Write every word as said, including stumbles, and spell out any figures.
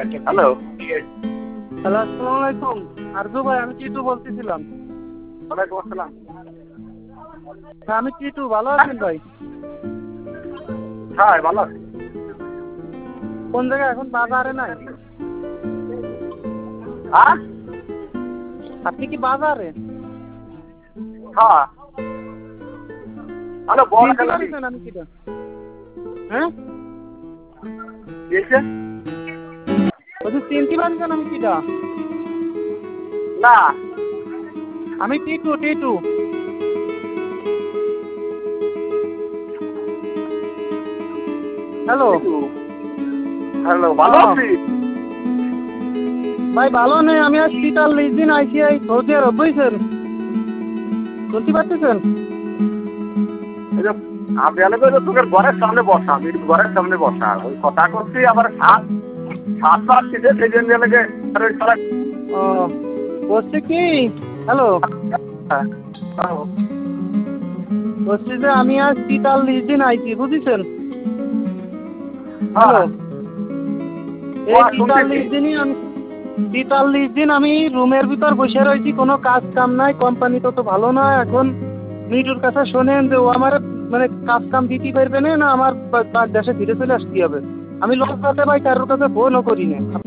Hello hello, আসসালামু আলাইকুম। আরজু ভাই, আমি টিটু বলতেছিলাম। ওয়ালাইকুম আসসালাম। হ্যাঁ, আমি টিটু, ভালো আছেন ভাই? হ্যাঁ ভালো আছি। কোন জায়গায় এখন? বাজারে নাই? হ্যাঁ আপনি কি বাজারে? হ্যাঁ হ্যালো বল চিনতে খেলা পারছেন আমি কিটা? হ্যাঁ, দিয়েছে বলছি চিনতে পারছেন আমি কিটা? না আমি টিটু টিটু হ্যালো হ্যালো ভালো হ্যাঁ। আছি। ভাই ভালো নেই, আমি আজ তেতাল্লিশ দিন আইসিআই সৌদি আরব, বুঝছেন? শুনতে পারতেছেন? এই যে আবিয়ালে করে তোকে ঘরের সামনে বসা, আমি ঘরের সামনে বসা ওই কথা করছি, আবার সাত সাত সাত দিতে সেই জন্য লেগে ও, বলছি কি, হ্যালো, বলছি যে আমি আজ তেতাল্লিশ দিন আইছি, বুঝেছেন? হ্যালো, এই তেতাল্লিশ দিনই আমি তেতাল্লিশ দিন আমি রুমের ভিতর বসে রয়েছি, কোনো কাজ কাম নাই, কোম্পানি তো তো ভালো না। এখন মিটুর কাছে শোনেন যে ও আমার মানে কাজ কাম দিতে পারবে না, না আমার দেশে ফিরে চলে আসতে হবে। আমি লজ্জাতে ভাই কারোর কাছে ফোনও করি না।